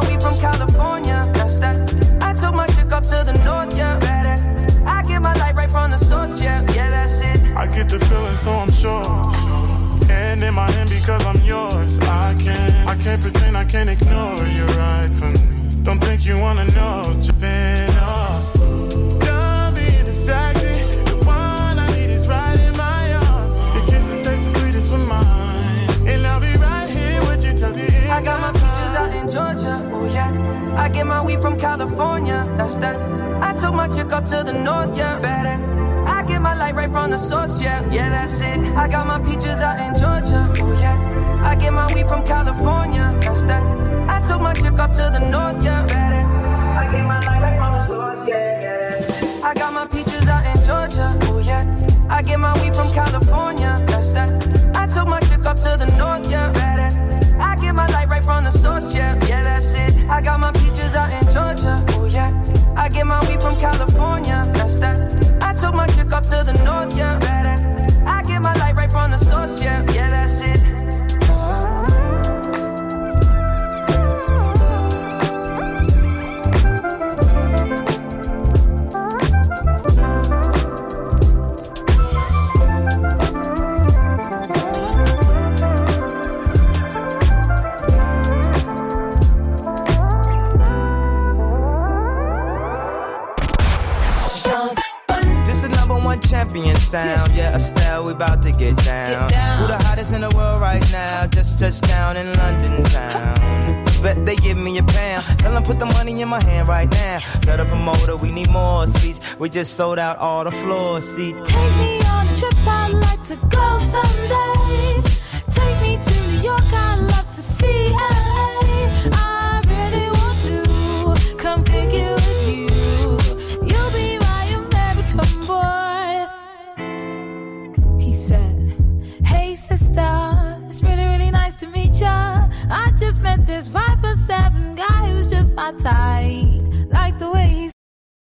weed from California. That's that. I took my chick up to the north, yeah. Better. I get my light right from the source, yeah. Yeah, that's it. I get the feeling, so I'm sure. And in my hand because I'm yours. I can't pretend, I can't ignore you right from me. Don't think you wanna know, you've been up. Done being distracted. The one I need is right in my arms. Your kisses taste the sweetest with mine. And I'll be right here with you till the end. I got my peaches out in Georgia, oh yeah. I get my weed from California, that's that. I took my chick up to the north, yeah. Better. I get my light right from the source, yeah. Yeah, that's it. I got my peaches out in Georgia, oh yeah. I get my weed from California, that's that. I took my chick up to the north, yeah. Better. I get my light right from the source, yeah, yeah. I got my peaches out in Georgia, oh yeah. I get my weed from California, that's that. I took my chick up to the north, yeah. Better. I get my light right from the source, yeah. Yeah, that's it. I got my peaches out in Georgia, oh yeah. I get my weed from California, that's that. I took my chick up to the north, yeah. Better. I get my light right from the source, yeah. Yeah, that's it. Champion sound, yeah, Estelle, we about to get down. Who the hottest in the world right now? Just touched down in London town. Bet they give me a pound. Tell them put the money in my hand right now. Set up a motor, we need more seats. We just sold out all the floor seats. Take me on a trip, I'd like to go someday. Take me to New York, I'd love to see LA. I really want to come pick you with you. You'll be my American boy. Hey sister, it's really, really nice to meet ya. I just met this 5'7" guy who's just my type. Like the way he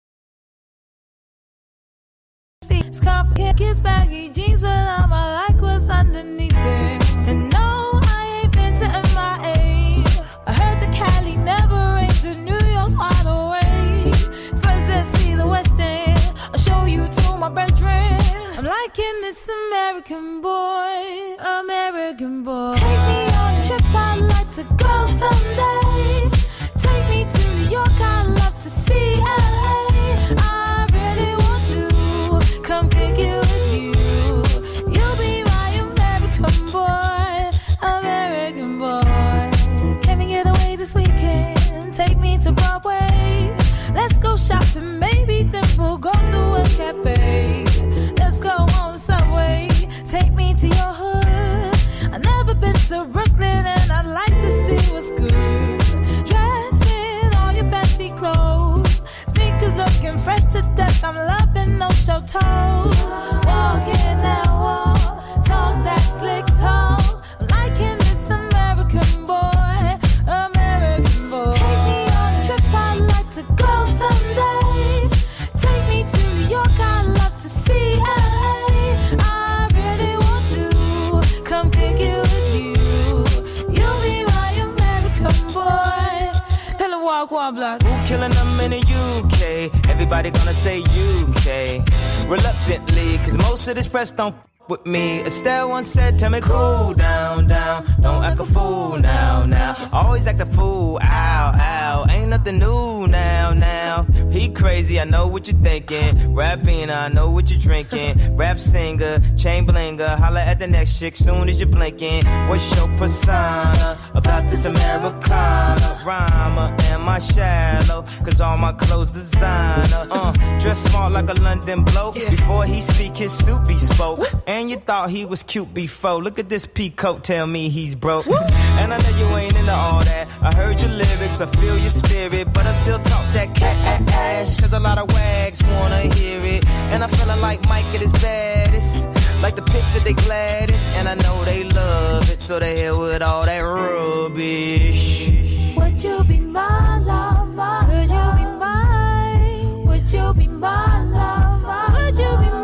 speaks, complicated, his baggy jeans, but I like what's underneath it. And no, I ain't been to MIA. I heard the Cali never rains, and New York's wide awake. First, let's see the West End. I'll show you to my bedroom. I'm liking this American boy, American boy. Take me on a trip, I'd like to go someday. Take me to New York, I'd love to see LA. I really want to come pick you with you. You'll be my American boy, American boy. Can we get away this weekend? Take me to Broadway. Let's go shopping, maybe then we'll go to a cafe. Let's go on the subway, take me to your hood. I've never been to Brooklyn and I'd like to see what's good. Dressed in all your fancy clothes, sneakers looking fresh to death. I'm loving no show toes. Walking that wall, talk that slick talk. I'm liking this American boy, American boy. Take me on a trip, I'd like to go someday. Take me to New York, I'd love to see LA. I really want to come pick you with you. You'll be my American boy. Tell her walk one block. Who killing them in the UK? Everybody gonna say UK. Reluctantly, cause most of this press don't with me. Estelle once said, tell me cool down, down. Don't act a fool now, now. Always act a fool, ow, ow. Ain't nothing new now, now. He crazy, I know what you're thinking. Rapping, I know what you're drinking. Rap singer, chain blinger. Holla at the next chick soon as you're blinking. What's your persona about this Americana? Rhymer, am I shallow? Cause all my clothes designer. Dress smart like a London bloke. Before he speak, his suit be spoke. And you thought he was cute before. Look at this peacoat, tell me he's broke. And I know you ain't into all that. I heard your lyrics, I feel your spirit, but I still talk that cash. Cause a lot of wags wanna hear it. And I'm feeling like Mike at his baddest. Like the pips at they gladdest. And I know they love it, so they hell with all that rubbish. Would you be my love, my love? Would you be mine? Would you be my love, my love? Would you be mine?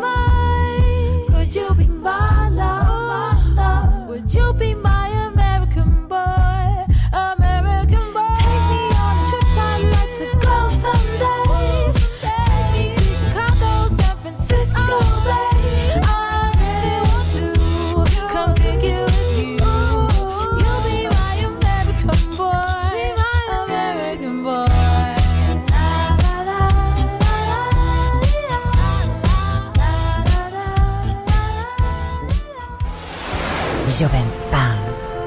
Could you be my love, my love? Would you be my American boy, American boy? Take me on Jovem Pan.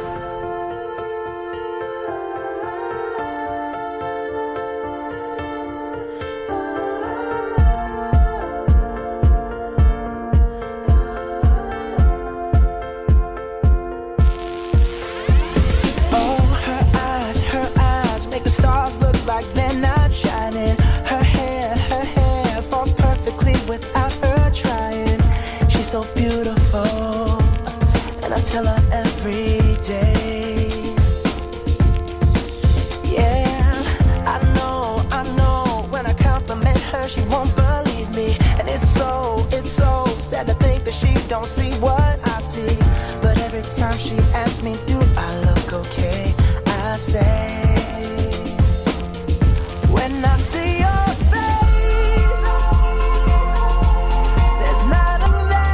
So beautiful, and I tell her every day. Yeah, I know, when I compliment her, she won't believe me. And it's so sad to think that she don't see what I see. But every time she asks me, do I look okay? I say, when I see your face, there's not a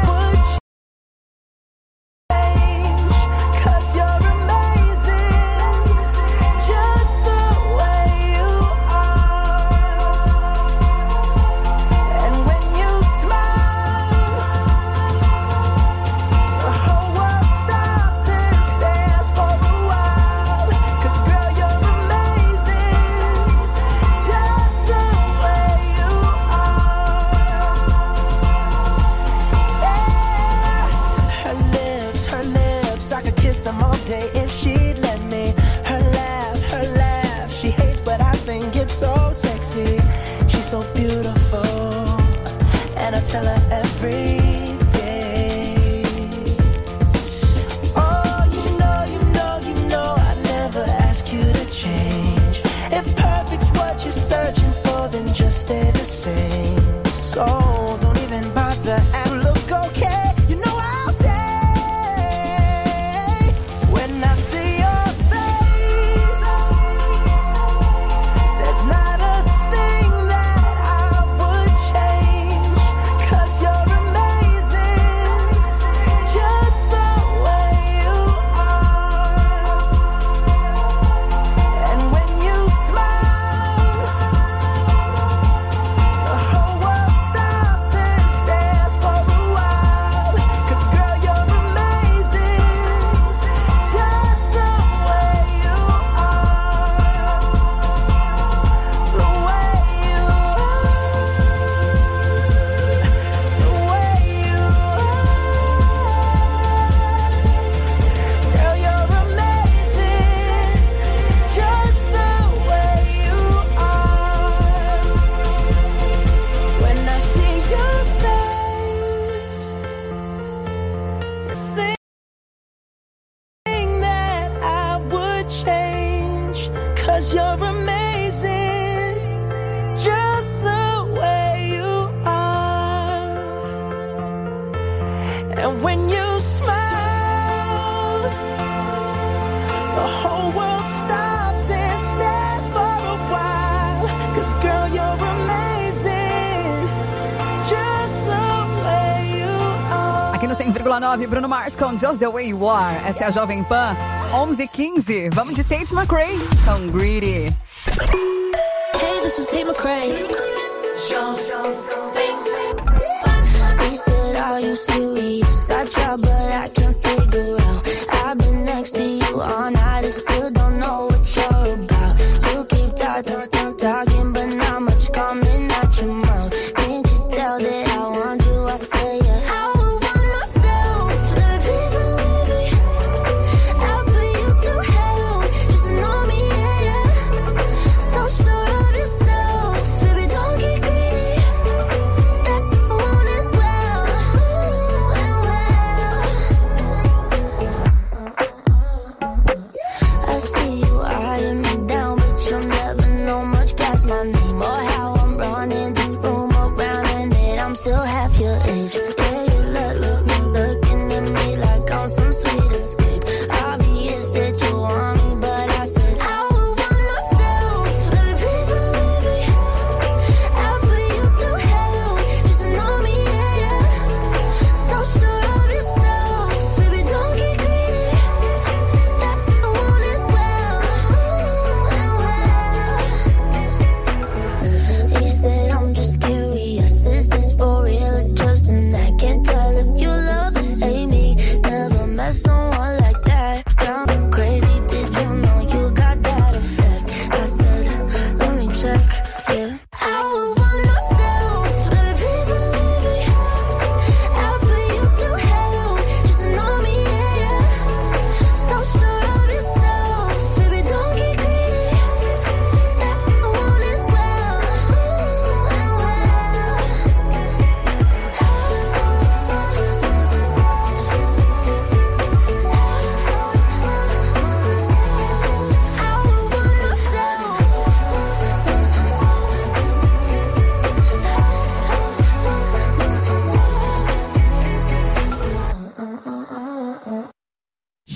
so beautiful, and I tell her every day. Oh, you know, I never ask you to change. If perfect's what you're searching for, then just stay the same. So don't even bother and look okay. You know I'll say, when I see your face, there's not a thing that I would change. 'Cause you're amazing, just the way you are. And when you smile, the whole world stops and stares for a while. 'Cause girl, you're amazing, just the way you are. The way you are. The way you are. Girl, you're amazing, just the way you are. When I see your face, the thing that I would change. 'Cause you're amazing, just the way you are. And when you smile, the whole world stops and stares for a while. 'Cause girl, you're amazing, just the way you are. Aqui no 100,9, Bruno Mars com Just the Way You Are. Essa é a Jovem Pan, 11h15. Vamos de Tate McRae com Greedy. Hey, this is Tate McRae. He said, are you serious? I try, but I can't figure out. I've been next to you all night and still don't know what you're about. You keep talking, but not much coming out your mouth. Can't you tell that I want you? I say, yeah. I would want myself. Let me please believe me. I'll put you through hell. Just know me, yeah, yeah. So sure of yourself. Baby, don't get greedy. That I want it well, and well.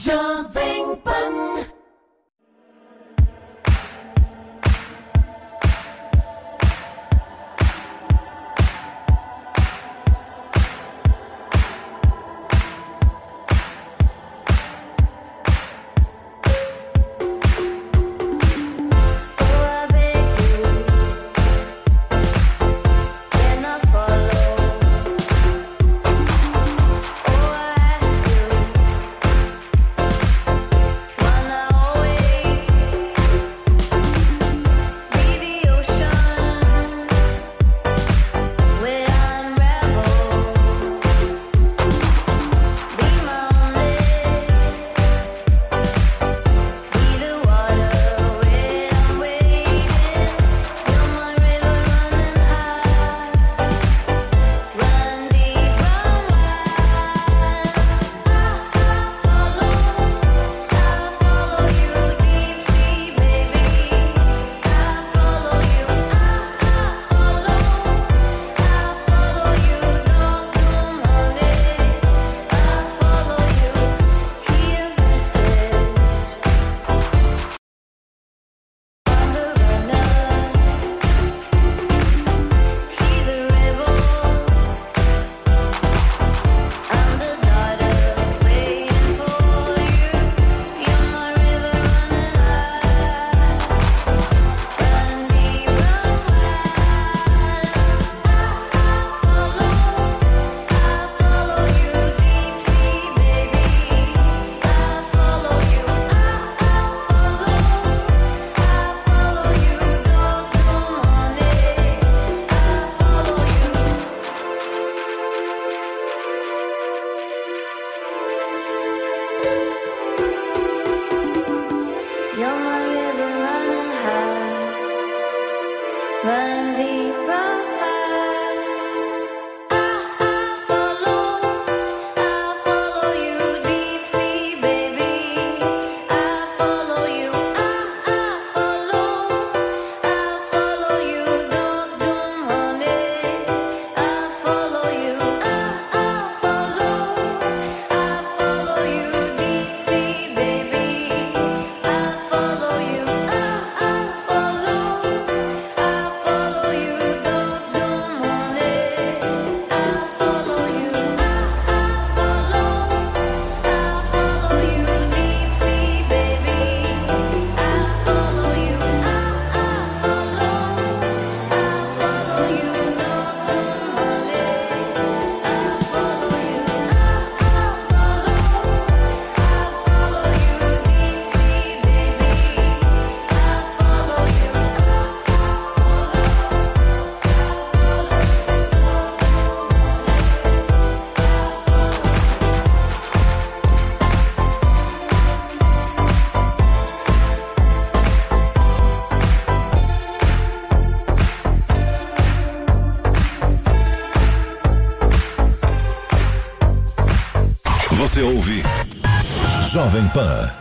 Jovem Pan. Você ouve Jovem Pan.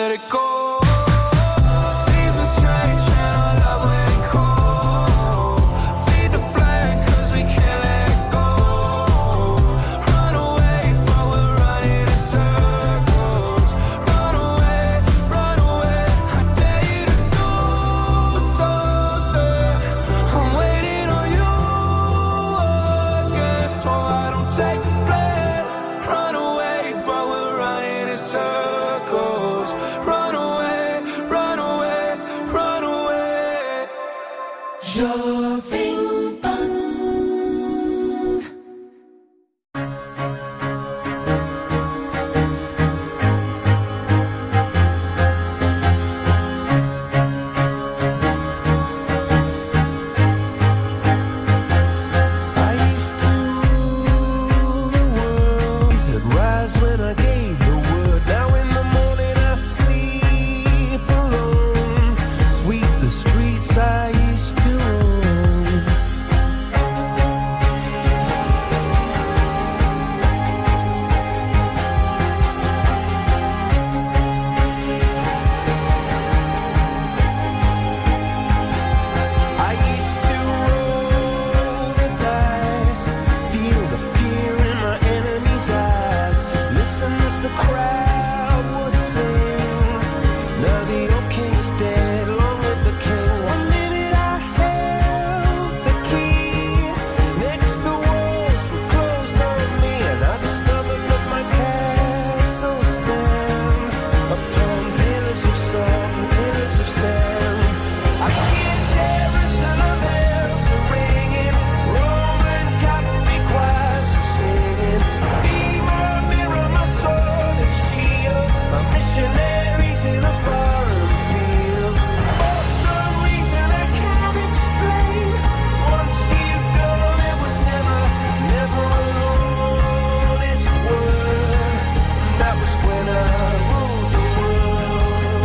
let it go. Seasons change and our love ain't cold. Feed the flame cause we can't let go. Run away but we're running in circles. Run away, I dare you to do something. I'm waiting on you again, so I don't take the blame. Run away but we're running in circles. Run away, run away, run away. Jovem Pan. I used to rule the world. Said rise when I gave the word. Now in the morning I sleep alone. Sweep the streets I used to own. I used to roll the dice, feel the fear in my enemy's eyes. Listen as the crowd would sing. Now the old king is dead, long live the king. One minute I held the key, next the walls were closed on me, and I discovered that my castle stand upon pillars of salt and pillars of sand. I hear Jerusalem bells are ringing, Roman cavalry choirs are singing. Be my mirror, my sword and shield, my missionaries in a foreign field. For some reason I can't explain, once you've gone it was never an honest word. That was when I ruled the world.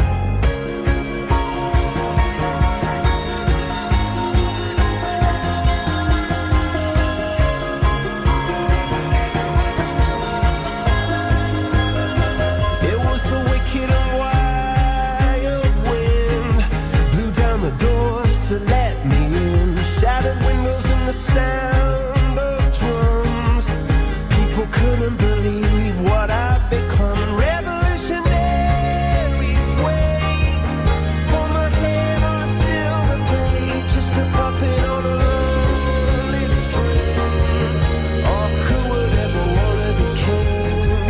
It was the wicked and wild wind, blew down the doors to let me in. Shattered windows and the sound of drums. People couldn't believe what I'd become. Revolutionaries wait for my head on a silver plate, just a puppet on a lonely string. Oh, who would ever wanna be king?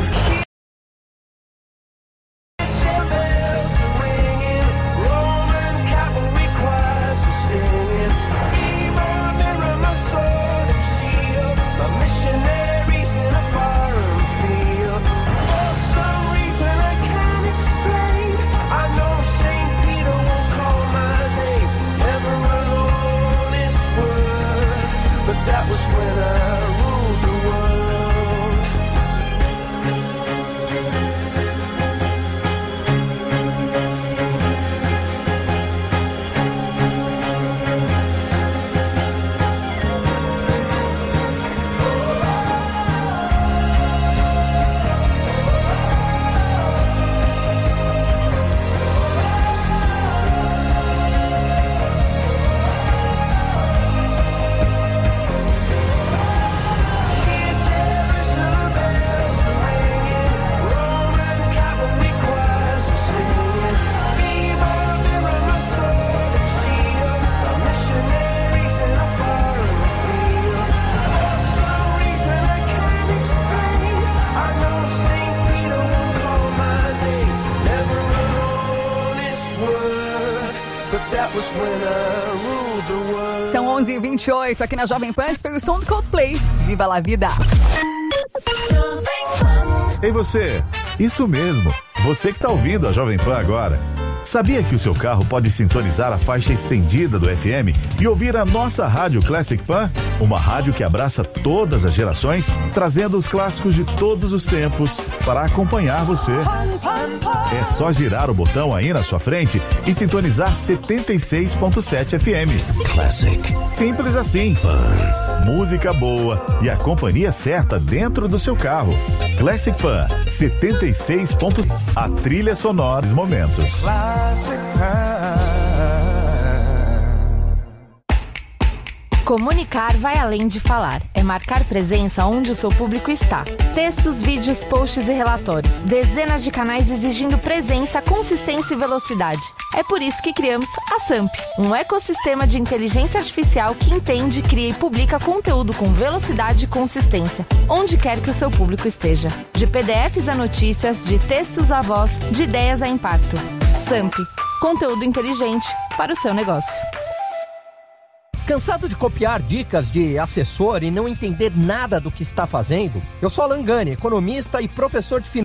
Bells are ringing, Roman cavalry choirs are singing. Be my mirror, my sword and shield, my missionaries in a foreign field. For some reason I can't explain, I know St. Peter won't call my name, never an honest word, but that was when I ruled the world. Hear Jerusalem bells are ringing, Roman cavalry choirs are singing. Be my mirror, my sword and shield, my missionaries in a foreign field. For some reason I can't explain, I know St. Peter won't call my name, never an honest word, but that was when I ruled the world. São 11h28 aqui na Jovem Pan. Esse foi o som do Coldplay. Viva la vida! Ei você, isso mesmo, você que tá ouvindo a Jovem Pan agora. Sabia que o seu carro pode sintonizar a faixa estendida do FM e ouvir a nossa Rádio Classic Pan? Uma rádio que abraça todas as gerações, trazendo os clássicos de todos os tempos para acompanhar você. É só girar o botão aí na sua frente e sintonizar 76.7 FM. Classic. Simples assim. Pan. música boa e a companhia certa dentro do seu carro. Classic Pan 76 pontos, a trilha sonora dos momentos. Comunicar vai além de falar. É marcar presença onde o seu público está. Textos, vídeos, posts e relatórios. Dezenas de canais exigindo presença, consistência e velocidade. É por isso que criamos a SAMP, um ecossistema de inteligência artificial que entende, cria e publica conteúdo com velocidade e consistência, onde quer que o seu público esteja. De PDFs a notícias, de textos a voz, de ideias a impacto. SAMP, conteúdo inteligente para o seu negócio. Cansado de copiar dicas de assessor e não entender nada do que está fazendo? Eu sou Alan Gani, economista e professor de finanças.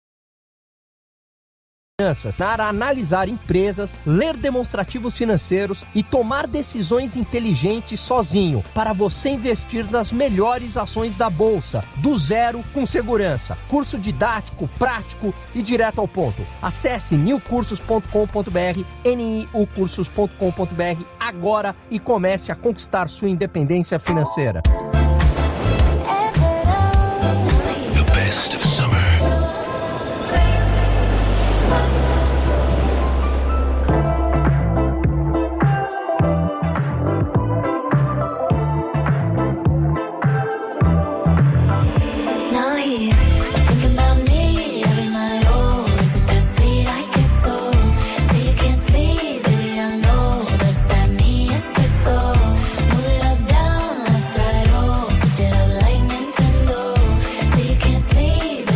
Para analisar empresas, ler demonstrativos financeiros e tomar decisões inteligentes sozinho, para você investir nas melhores ações da Bolsa, do zero com segurança. Curso didático, prático e direto ao ponto. Acesse newcursos.com.br, niucursos.com.br agora e comece a conquistar sua independência financeira. The best of summer. Sleep.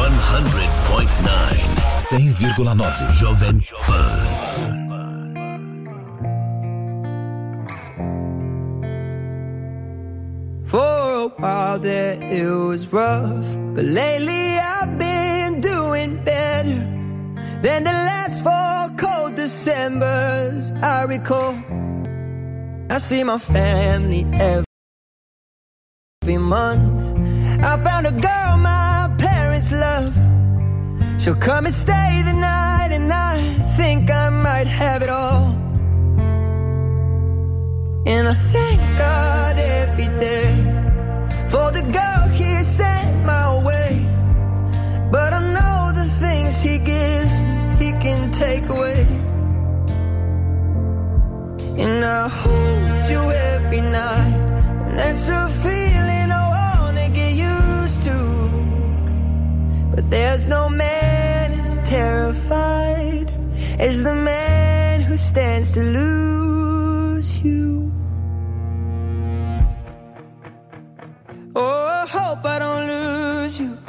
100.9 Jovem Pan. For a while there it was rough, but lately I've been doing better than the last 4 cold Decembers I recall. I see my family every month. I found a girl my parents love. She'll come and stay the night, and I think I might have it all. And I thank God every day for the girl he sent my way. But I know the things he gives me, he can take away. And I hold you every night, and that's a feeling I wanna get used to. But there's no man as terrified as the man who stands to lose you. Oh, I hope I don't lose you.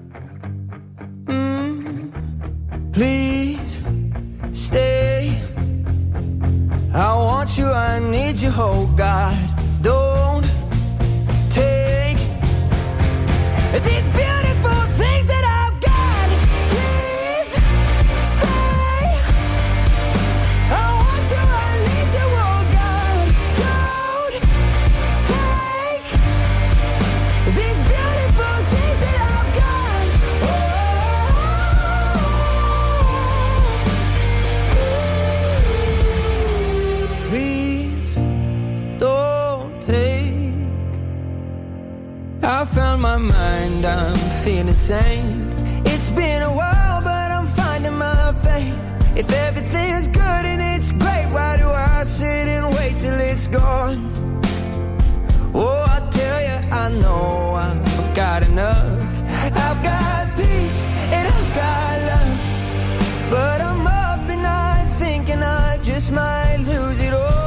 Please stay. I want you, I need you, oh God. Don't take these beautiful things that I've got. Please stay. I want you, I need you, oh God. Don't take these beautiful things that I've got. Please don't take. I found my mind, I'm feeling sane. It's been a while, but I'm finding my faith. If everything's good and it's great, why do I sit and wait till it's gone? Oh, I tell you, I know I've got enough. I've got peace and I've got love, but I'm up at night thinking I just might lose it all.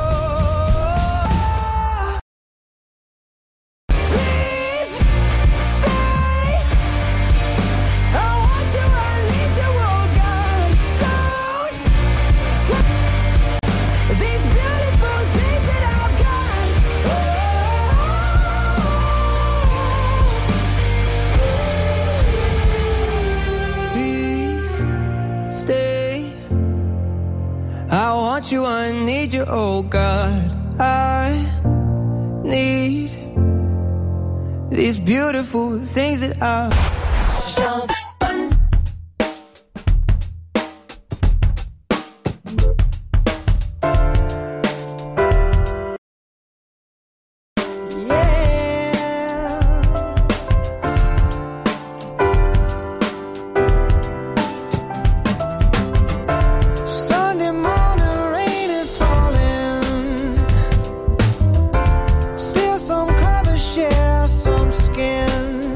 Please stay. I want you, I need you, oh God. Don't take these beautiful things that I've got. Please stay. I want you, I need you, oh God. I need these beautiful things that I. Sunday morning rain is falling. Still some colors share some skin.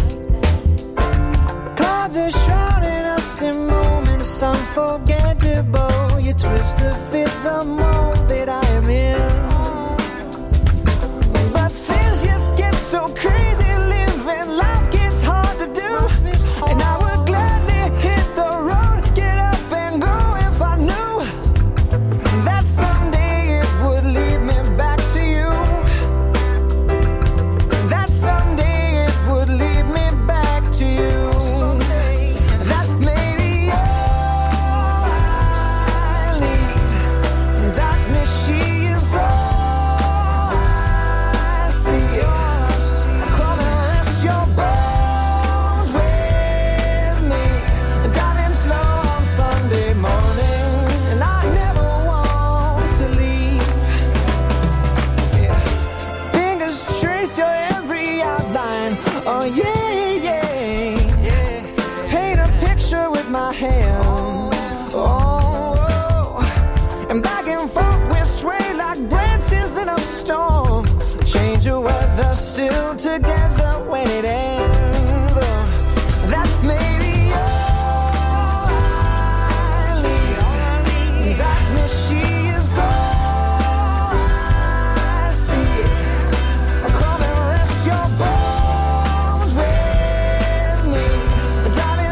Clouds are shrouding us in moments unforgettable. You twist to fit the mold that I am in. But things just get so crazy, living life gets hard to do. And I would gladly hit the road, get up and go if I knew that someday it would lead me back to you. That someday it would lead me back to you. That maybe all I need. Darkness, she is all I see. Come and rest your bones with me. Driving slow on Sunday morning, and I never want to leave. Fingers trace your every outline. Oh yeah, yeah. Paint a picture with my hands. Oh, and back and forth we sway like branches in a storm. Change your weather, still together when it ends. That may be all I need. Darkness, she is all I see. Come and rest your bones with me. Driving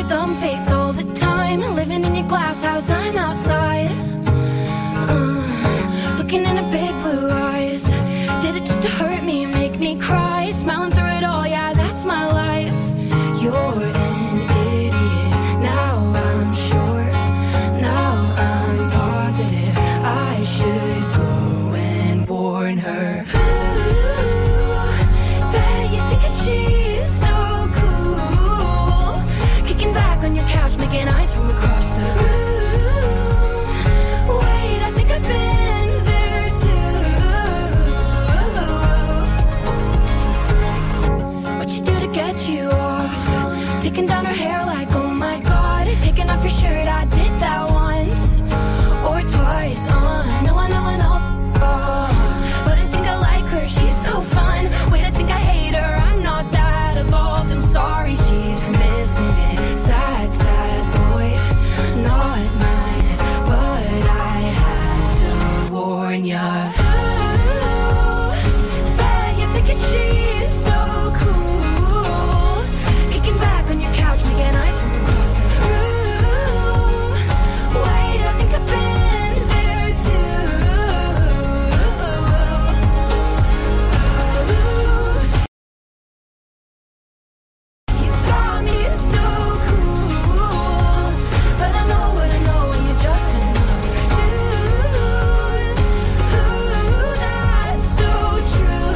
dumb face all the time. Living in your glass house, I'm outside. Looking in her big blue eyes. Did it just to hurt me, make me cry? Smiling through it all, yeah, that's my life. You're an idiot. Now I'm sure. Now I'm positive. I should go and warn her. Bet you think that she's so cool. Kicking back on your couch, making eyes from across the room. Wait, I think I've been there too. What you do to get you off? Taking down her hair like, oh my god. Taking off your shirt, I did that once or twice. No, I know. But I think I like her, she's so fun. Wait, I think I hate her, I'm not that evolved. I'm sorry, she's missing it. Sad, sad boy, not nice. But I had to warn ya. Bet you're thinking she's so cool. Kicking back on your couch, making eyes from across the room. Wait, I think I've been there too. You got me so cool, but I know what I know, and you're just another dude. That's so true.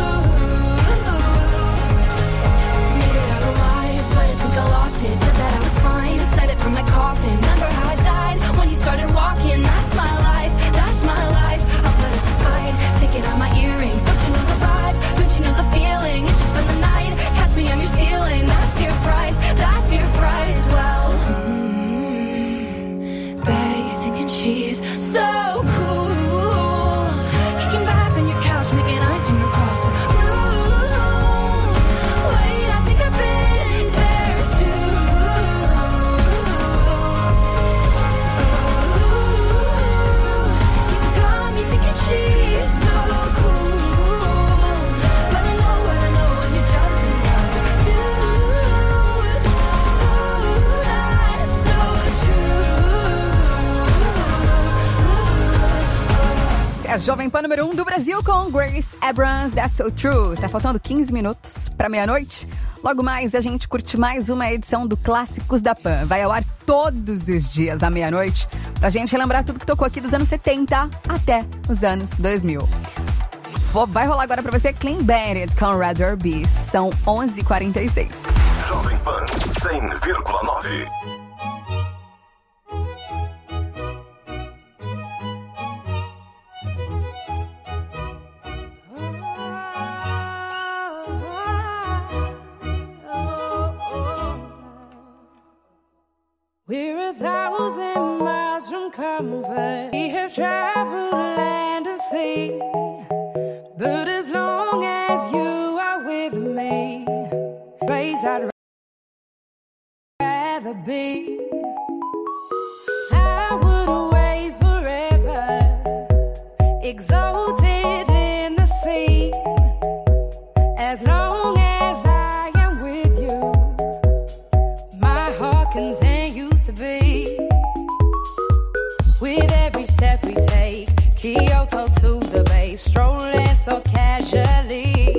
Made it out alive, but I think I lost it. Said that I was fine, said it from my coffin. Remember how I died when you started walking? That's my life, that's my life. I'll put up a fight, taking out my earrings. Don't you know the vibe? Don't you know the feeling? It's just been the night, catch me on your ceiling. That's your price, that's your price. Well, bet you're thinking she's so cool. Kicking back on your couch, making eyes from across the room. Wait, I think I've been there too. You got me thinking she's so cool, but I know what I know, and you're just another dude. That's so true. É a Jovem Pan número 1 do Brasil com Grace Abrams, That's So True. Tá faltando 15 minutos pra meia-noite. Logo mais a gente curte mais uma edição do Clássicos da Pan. Vai ao ar todos os dias à meia-noite pra gente relembrar tudo que tocou aqui dos anos 70 até os anos 2000. Vai rolar agora pra você Clean Bandit com Rather Be. São 11h46. Jovem Pan 100,9. We're 1,000 miles from comfort. We have traveled land and sea. But as long as you are with me, place I'd rather be. I would away forever, exalted in the sea. As long as I am with you, my heart continues to beat. With every step we take, Kyoto to the bay, strolling so casually.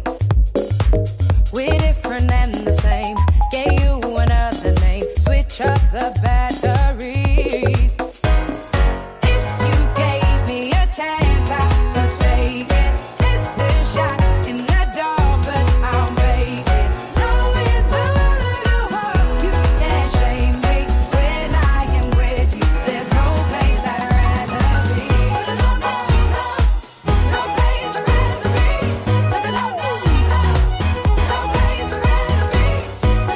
We're different and the same, gave you another name, switch up the batteries. If you gave me a chance, I would take it. It's a shot in the dark, but I'll make it. Knowing the little heart, you can't shame me. When I am with you, there's no place I'd rather be. No place I'd rather be. No place I'd rather be.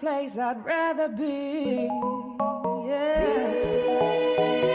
place I'd rather be. Yeah.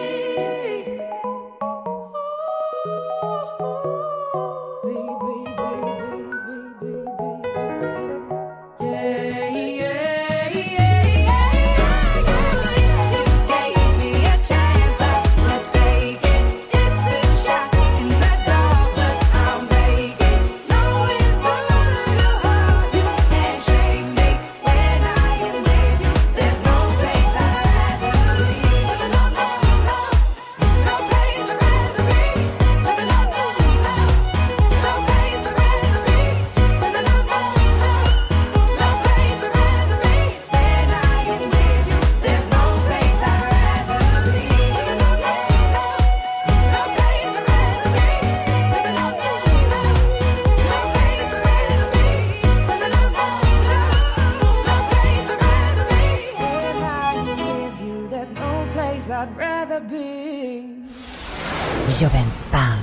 I'd rather be. Jovem Pan.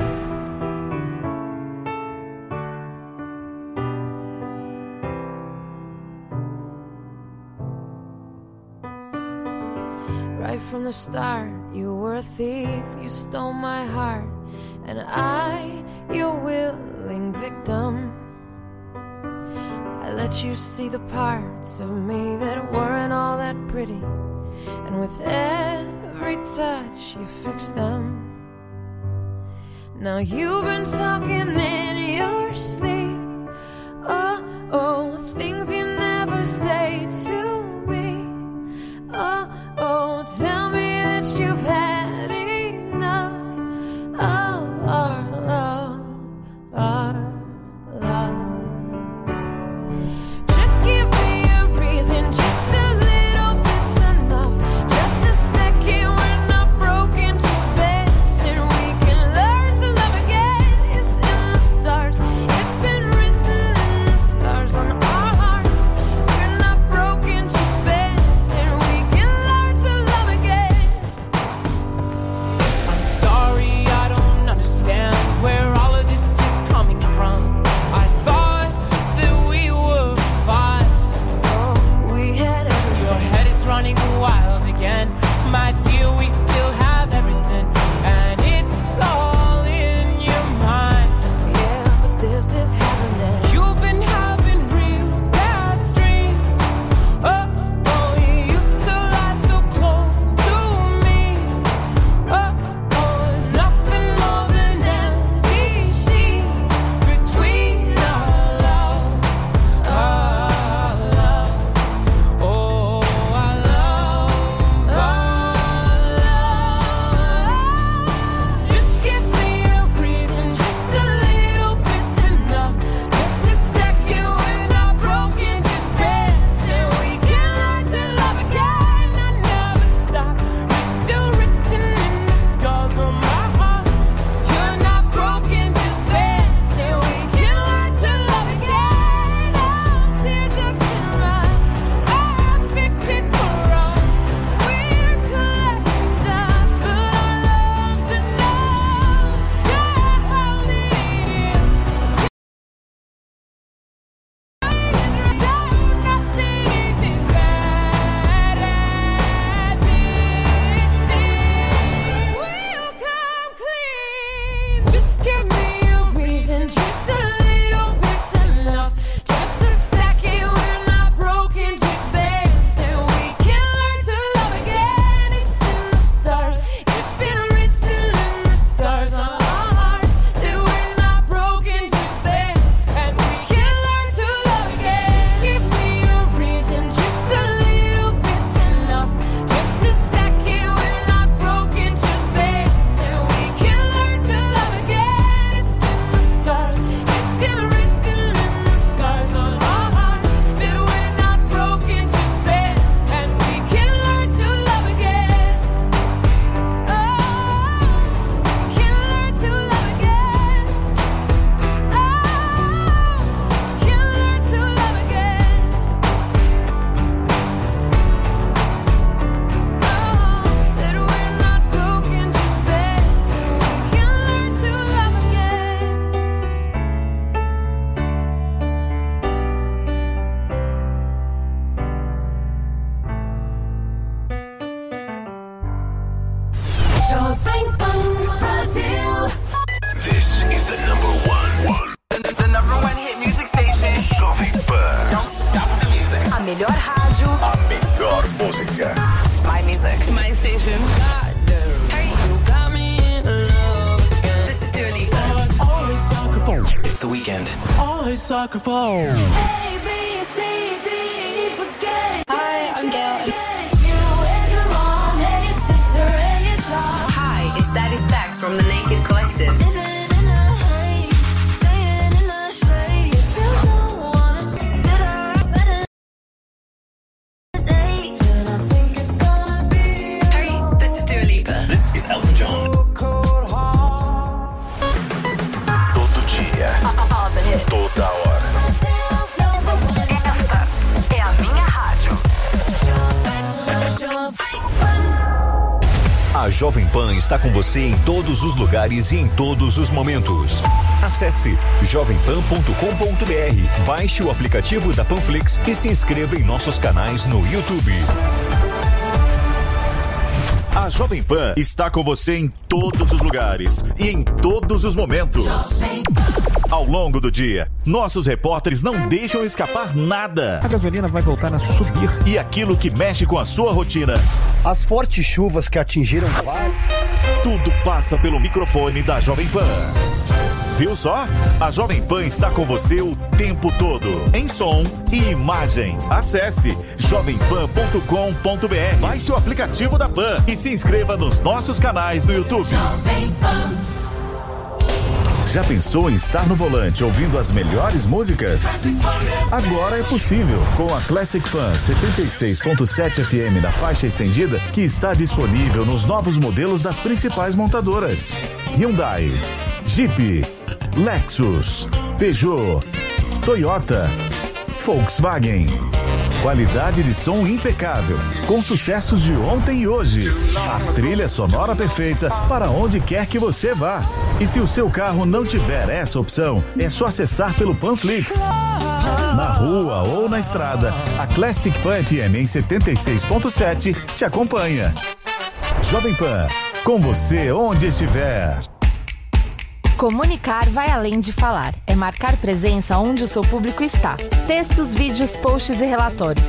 Right from the start, you were a thief, you stole my heart, and I, your willing victim. I let you see the parts of me that weren't all that pretty, and with every touch you fixed them. Now you've been talking in your sleep. Oh, oh, things you never say to me. Oh, oh, tell me that you've had enough of our love, our love. Just give me a reason, just a little bit's enough. Just a second, we're not broken, just bent, and we can learn to love again. It's in the stars, it's been Jovem Pan Brasil. This is the number one. The number one hit music station. Jovem Pan. Don't stop the music. A melhor rádio. A melhor música. My music. My station. Hey, you got me in love again. This is Dua Lipa. Always sacrifice. It's the weekend. Always sacrifice. A, B, C, D, E, forget it. Hi, I'm Gail. You and your mom and your sister and your child. Hi, it's Daddy Stacks from the Naked Collective. Living in a haze, staying in the shade. If you don't wanna see that I better day, then I think it's gonna be. Hey, this is Dua Lipa. This is Elton John. Todo dia. All the hits. Toda hora. Esta é a minha rádio. A Jovem Pan está com você em todos os lugares e em todos os momentos. Acesse jovempan.com.br, baixe o aplicativo da Panflix e se inscreva em nossos canais no YouTube. A Jovem Pan está com você em todos os lugares e em todos os momentos. Ao longo do dia, nossos repórteres não deixam escapar nada. A gasolina vai voltar a subir. E aquilo que mexe com a sua rotina. As fortes chuvas que atingiram vários. Tudo passa pelo microfone da Jovem Pan. Viu só? A Jovem Pan está com você o tempo todo, em som e imagem. Acesse jovempan.com.br, baixe o aplicativo da Pan e se inscreva nos nossos canais no YouTube. Jovem Pan. Já pensou em estar no volante ouvindo as melhores músicas? Agora é possível com a Classic Pan 76.7 FM da faixa estendida, que está disponível nos novos modelos das principais montadoras: Hyundai, Jeep, Lexus, Peugeot, Toyota, Volkswagen. Qualidade de som impecável, com sucessos de ontem e hoje. A trilha sonora perfeita para onde quer que você vá. E se o seu carro não tiver essa opção, é só acessar pelo Panflix. Na rua ou na estrada, a Classic Pan FM em 76.7 te acompanha. Jovem Pan, com você onde estiver. Comunicar vai além de falar. É marcar presença onde o seu público está. Textos, vídeos, posts e relatórios.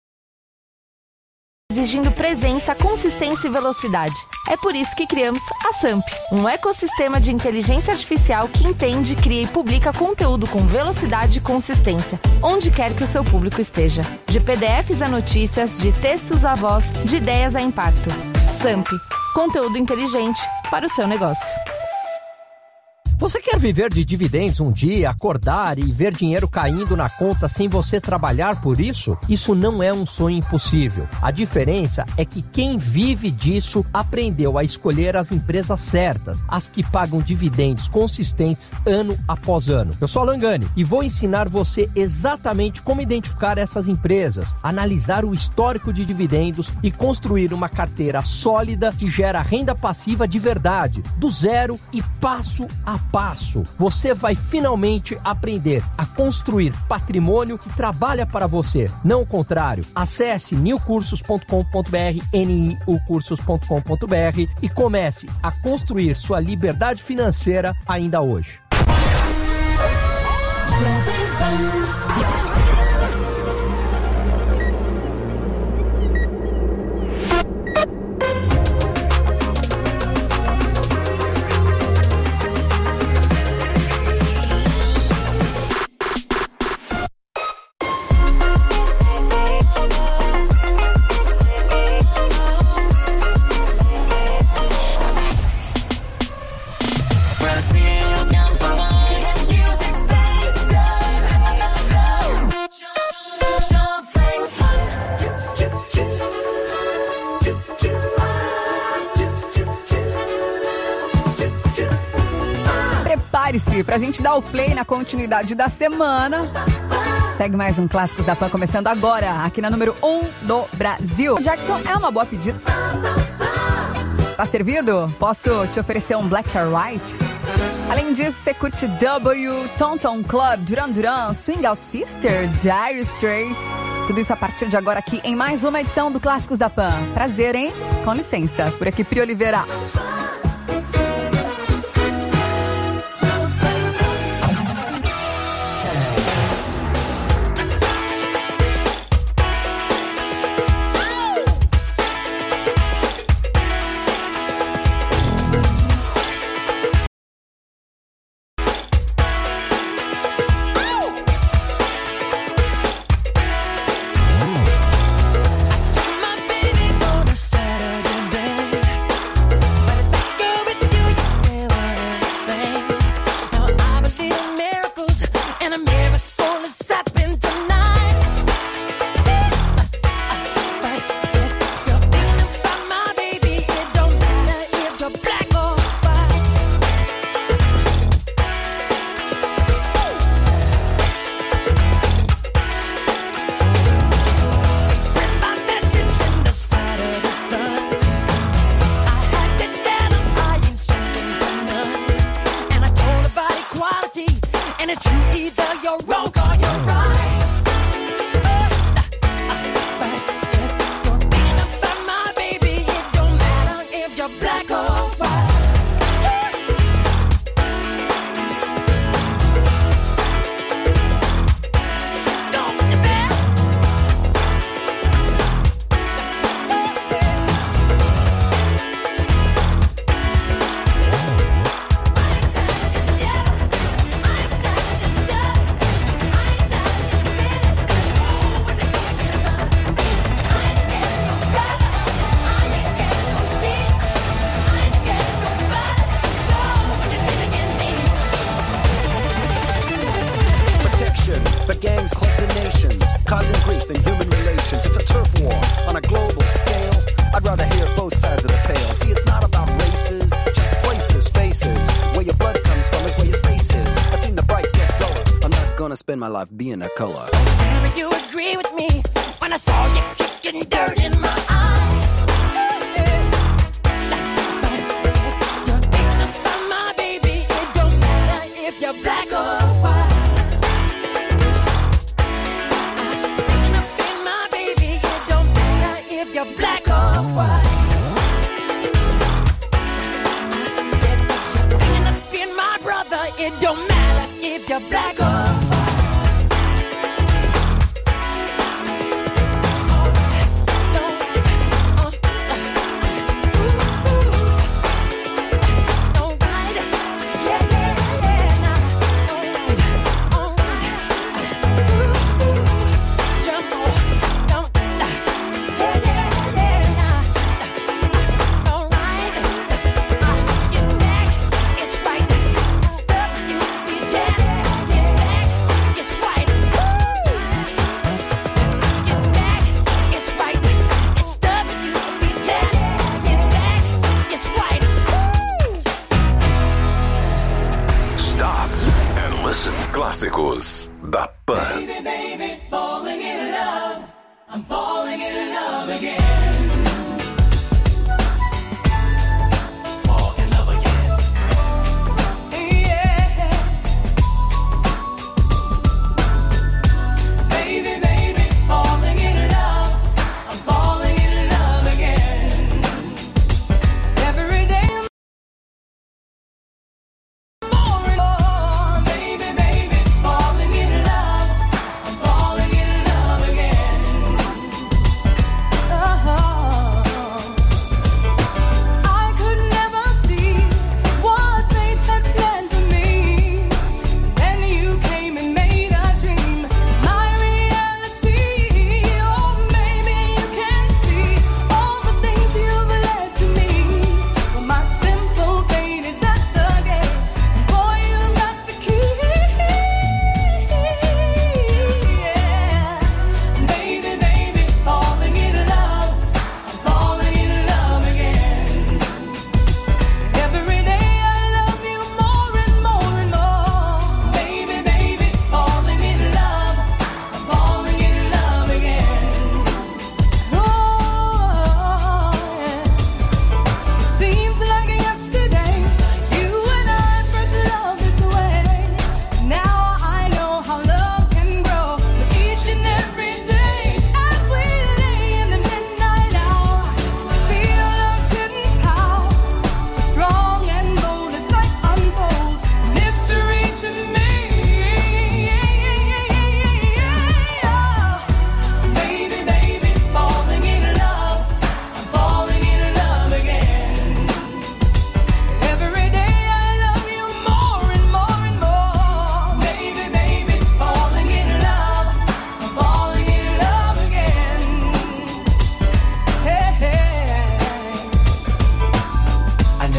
Exigindo presença, consistência e velocidade. É por isso que criamos a SAMP, um ecossistema de inteligência artificial que entende, cria e publica conteúdo com velocidade e consistência, onde quer que o seu público esteja. De PDFs a notícias, de textos a voz, de ideias a impacto. SAMP, conteúdo inteligente para o seu negócio. Você quer viver de dividendos um dia, acordar e ver dinheiro caindo na conta sem você trabalhar por isso? Isso não é um sonho impossível. A diferença é que quem vive disso aprendeu a escolher as empresas certas, as que pagam dividendos consistentes ano após ano. Eu sou Alan Gani e vou ensinar você exatamente como identificar essas empresas, analisar o histórico de dividendos e construir uma carteira sólida que gera renda passiva de verdade, do zero e passo a passo. Você vai finalmente aprender a construir patrimônio que trabalha para você, não o contrário. Acesse niucursos.com.br, niucursos.com.br e comece a construir sua liberdade financeira ainda hoje. Prepare-se pra gente dar o play na continuidade da semana. Segue mais um Clássicos da Pan, começando agora, aqui na número 1 do Brasil. Jackson é uma boa pedida. Tá servido? Posso te oferecer um Black or White? Além disso, você curte W, Tonton Club, Duran Duran, Swing Out Sister, Dire Straits. Tudo isso a partir de agora aqui em mais uma edição do Clássicos da Pan. Prazer, hein? Com licença. Por aqui, Pri Oliveira. Spend my life being a color. Tell me you agree with me when I saw you kicking dirt in my eye. You're thinking about my baby. It don't matter if you're black or white. Singing up in my baby. It don't matter if you're black or white. Said that you're thinking up in my brother. It don't matter if you're black or white. Clássicos da Pan. Baby, baby, falling in love. I'm falling in love again. Fall in love again. Yeah. Baby, baby, falling in love. I'm falling in love again. Every day. Uh-huh.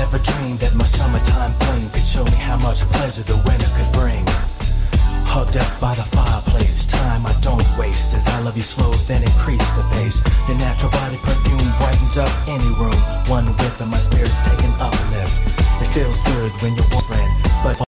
Never dreamed that my summertime fling could show me how much pleasure the winter could bring. Hugged up by the fireplace, time I don't waste. As I love you slow, then increase the pace. Your natural body perfume brightens up any room. One whiff and my spirit's taking uplift. It feels good when you're one friend, but